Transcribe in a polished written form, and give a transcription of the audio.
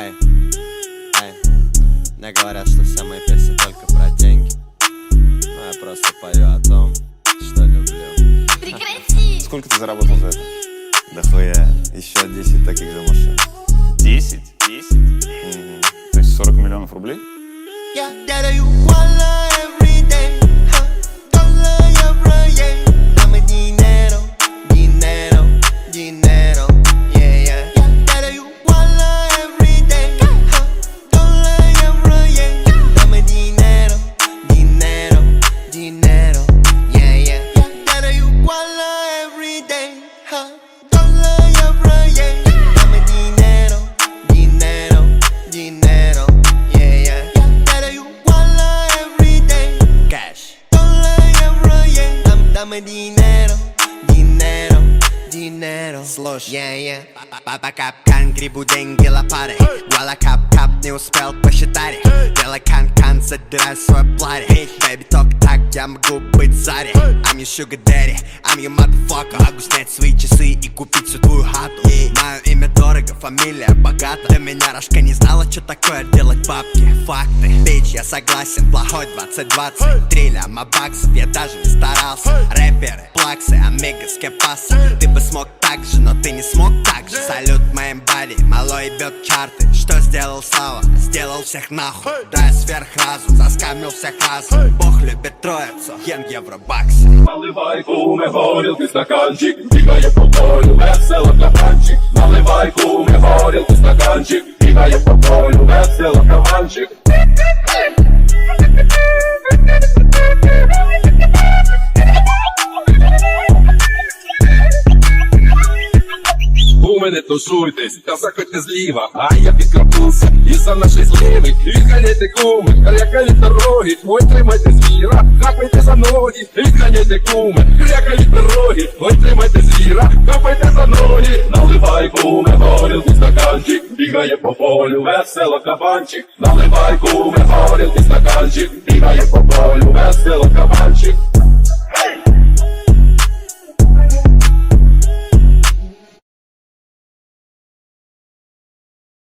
Эй, эй, мне говорят, что все мои песни только про деньги, но я просто пою о том, что люблю. Прекрати! Сколько ты заработал за это? Да хуя, еще 10 таких же машин. 10? 10? То есть 40 миллионов рублей? Dame dinero, dinero, dinero. Слушай, Папа капкан, грибу деньги лопатой. Гуала кап-кап, не успел посчитать. Делай кан-кан, задирай свой платье. Baby, только так я могу быть Зари. I'm your sugar daddy, I'm your motherfucker. Могу снять свои часы и купить всю твою хату. Мое имя дорого, фамилия богата. До меня Рашка не знала, что такое делать бабки. Факты, бич, я согласен, плохой 2020. Триллион баксов, я даже не старался. Рэперы, плаксы, амигос, кепасы. Ты бы смог так же, но ты не смог так же. Салют моим бади, малой ебет чарты. Что сделал Слава? Сделал всех нахуй. Да, сверхразум, заскамил всех разум. Бог любит троицу, йен, евро, баксы. Наливай, куме, горілки, стаканчик, бігає по полю, весело кабанчик. Наливай, куме, горілки, стаканчик, бігає по полю, весело кабанчик. Куме, не тушуйтесь, та заходьте зліва, а я підкрапнувся, і за нашої зливи. Відганяйте, куме, крякають дороги, ой, тримайте звіра, хапайте за ноги. Відганяйте, куме, крякають дороги, ой, тримайте звіра, хапайте за ноги. Наливай, куме, горілки, стаканчик, бігає по полю, весело кабанчик. Наливай, куме, горілки, стаканчик, бігає по полю, весело кабанчик.